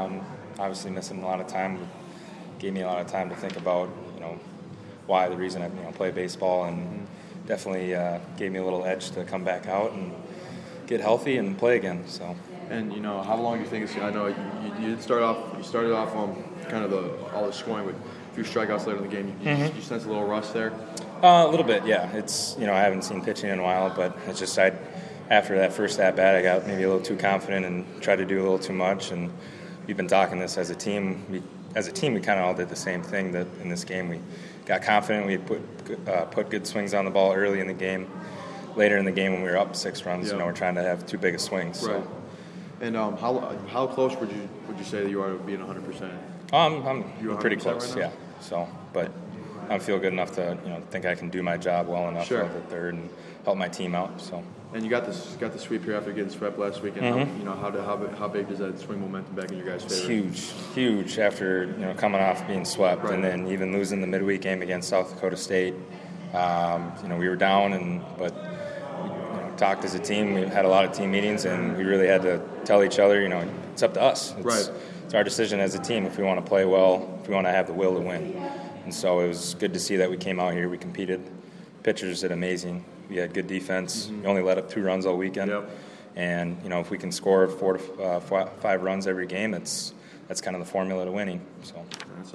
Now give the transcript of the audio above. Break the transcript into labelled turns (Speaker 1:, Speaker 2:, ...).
Speaker 1: Obviously missing a lot of time gave me a lot of time to think about, why the reason I play baseball, and definitely gave me a little edge to come back out and get healthy and play again. So.
Speaker 2: And how long do you think it's? I know you did start off. You started off kind of all the scoring with a few strikeouts later in the game. You sense a little rust there.
Speaker 1: A little bit, yeah. It's I haven't seen pitching in a while, but it's just after that first at bat, I got maybe a little too confident and tried to do a little too much. And we've been talking this as a team. We kind of all did the same thing. That in this game we got confident. We put good swings on the ball early in the game. Later in the game when we were up 6 runs, we're trying to have too big a swings.
Speaker 2: Right.
Speaker 1: So.
Speaker 2: And how close would you say that you are to being 100%?
Speaker 1: I'm pretty close,
Speaker 2: right now?
Speaker 1: yeah. So, but I feel good enough to think I can do my job well enough at the third and help my team out. So.
Speaker 2: And you got the sweep here after getting swept last week. And how big does that swing momentum back in your guys' favor?
Speaker 1: It's huge after coming off being swept,
Speaker 2: right.
Speaker 1: And then even losing the midweek game against South Dakota State. We were down, but talked as a team. We had a lot of team meetings, and we really had to tell each other, it's up to us. It's our decision as a team if we want to play well, if we want to have the will to win. And so it was good to see that we came out here. We competed. Pitchers did amazing. We had good defense. We only let up 2 runs all weekend.
Speaker 2: Yep.
Speaker 1: And, if we can score 4 to 5 runs every game, that's kind of the formula to winning. So.